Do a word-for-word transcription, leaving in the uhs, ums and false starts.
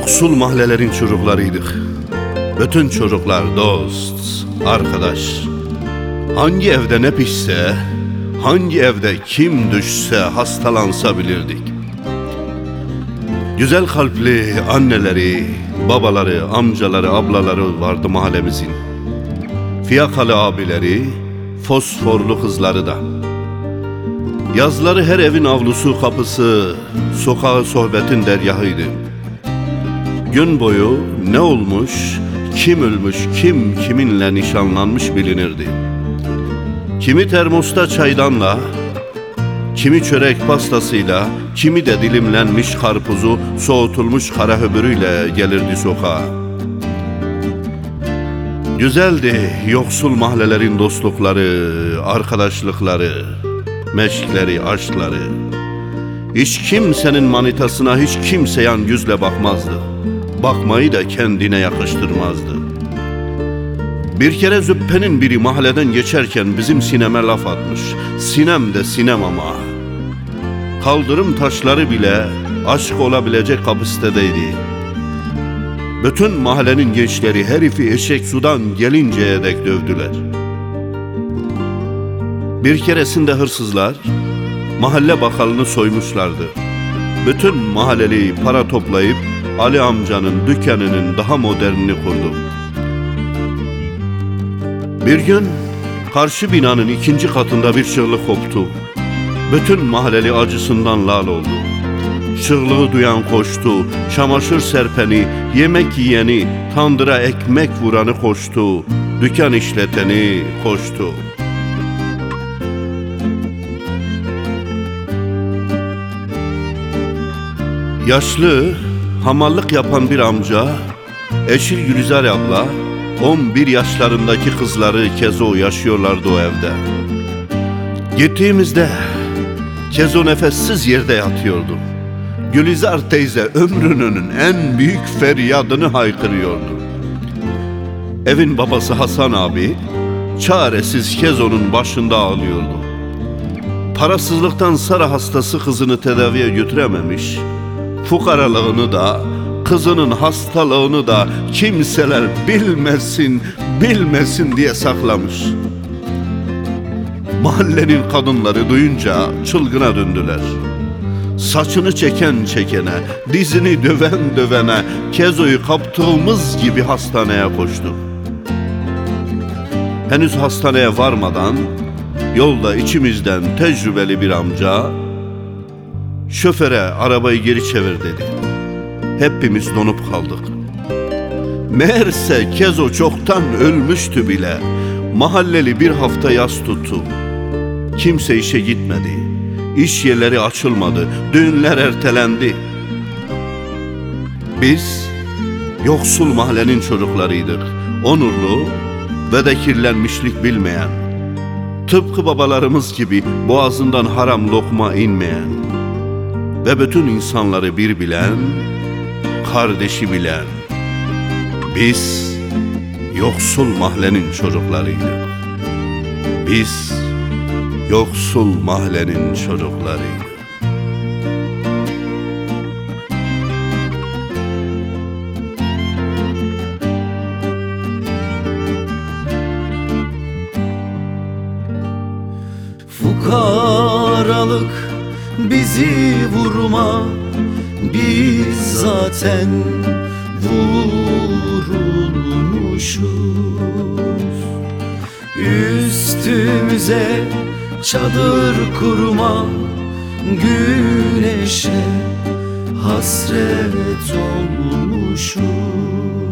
Yoksul mahallelerin çocuklarıydık. Bütün çocuklar dost, arkadaş. Hangi evde ne pişse, hangi evde kim düşse, hastalansa bilirdik. Güzel kalpli anneleri, babaları, amcaları, ablaları vardı mahallemizin. Fiyakalı abileri, fosforlu kızları da. Yazları her evin avlusu kapısı, sokağı sohbetin deryahıydı. Gün boyu ne olmuş, kim ölmüş, kim kiminle nişanlanmış bilinirdi. Kimi termosta çaydanla, kimi çörek pastasıyla, kimi de dilimlenmiş karpuzu soğutulmuş kara höbürüyle gelirdi sokağa. Güzeldi yoksul mahallelerin dostlukları, arkadaşlıkları, meşkleri, aşkları. Hiç kimsenin manitasına hiç kimse yan yüzle bakmazdı. Bakmayı da kendine yakıştırmazdı. Bir kere züppenin biri mahalleden geçerken bizim sineme laf atmış. Sinem de sinem ama. Kaldırım taşları bile aşk olabilecek kapasitedeydi. Bütün mahallenin gençleri herifi eşek sudan gelinceye dek dövdüler. Bir keresinde hırsızlar mahalle bakkalını soymuşlardı. Bütün mahalleli para toplayıp Ali amcanın dükkanının daha modernini kurdu. Bir gün karşı binanın ikinci katında bir çığlık koptu. Bütün mahalleli acısından lal oldu. Çığlığı duyan koştu, çamaşır serpeni, yemek yiyeni, tandıra ekmek vuranı koştu, dükkan işleteni koştu. Yaşlı, hamallık yapan bir amca, eşi Gülizar abla, on bir yaşlarındaki kızları Kezo yaşıyorlardı o evde. Gittiğimizde Kezo nefessiz yerde yatıyordu. Gülizar teyze ömrünün en büyük feryadını haykırıyordu. Evin babası Hasan abi çaresiz Kezo'nun başında ağlıyordu. Parasızlıktan Sara hastası kızını tedaviye götürememiş, fukaralığını da kızının hastalığını da kimseler bilmesin, bilmesin diye saklamış. Mahallenin kadınları duyunca çılgına döndüler. Saçını çeken çekene, dizini döven dövene, Kezo'yu kaptığımız gibi hastaneye koştu. Henüz hastaneye varmadan yolda içimizden tecrübeli bir amca şoföre arabayı geri çevir dedi. Hepimiz donup kaldık. Meğerse Kezo çoktan ölmüştü bile. Mahalleli bir hafta yas tuttu. Kimse işe gitmedi. İş yerleri açılmadı. Düğünler ertelendi. Biz yoksul mahallenin çocuklarıydık. Onurlu ve de kirlenmişlik bilmeyen. Tıpkı babalarımız gibi boğazından haram lokma inmeyen ve bütün insanları bir bilen, kardeşi bilen. Biz yoksul mahallenin çocuklarıydık. Biz yoksul mahallenin çocuklarıydık. Fukaralık bizi vurma, biz zaten vurulmuşuz. Üstümüze çadır kurma, güneşe hasret olmuşuz.